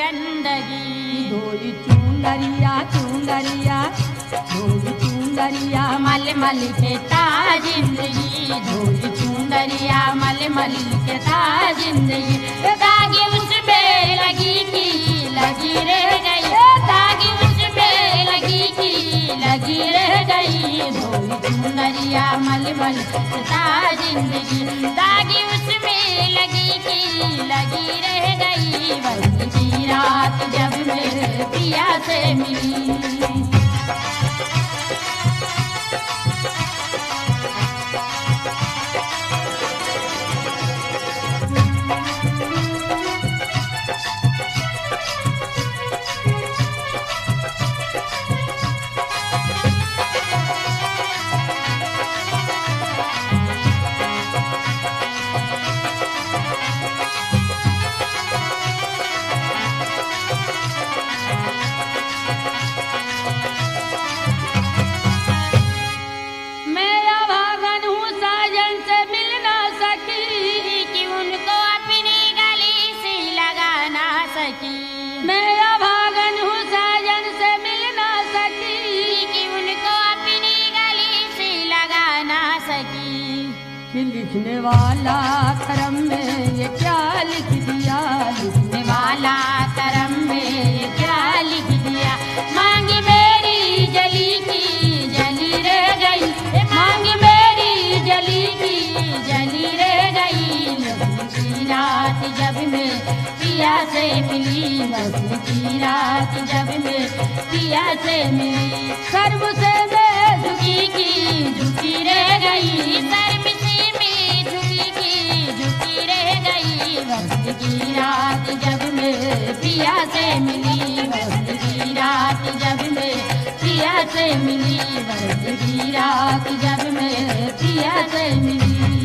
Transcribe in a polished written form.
गंदगी। धोई चुनरिया चुनरिया धोई चुनरिया मलमल के ता जिंदगी, धोई चुनरिया मलमल के ता जिंदगी। दागी उसमें लगी की लगी रह गई, दागी उसमें लगी की लगी रह गई। धोई चुनरिया मलमल के ता जिंदगी, दागी उसमें लगी की लगी रह गई। बरस की रात जब मेरे पिया से मिली, मैं अभागन हूँ साजन से मिल ना सकी, कि उनको अपनी गली से लगा ना सकी। कि लिखने वाला करम में ये क्या लिख दिया, लिखने वाला करम में ये क्या लिख दिया। मांगी मेरी जली की जली रह गई, मांगी मेरी जली की जली रह गई। लगन की रात जब मैं पिया से मिली, लगन की रात जब मैं पिया से मिली। कर्म से मैं झुकी की झुकी रह गई, शर्म से मैं झुकी की झुकी रह गई। वक्त की रात जब मैं पिया से मिली, वक्त की रात जब मैं पिया से मिली, वक्त की रात जब मैं पिया से मिली।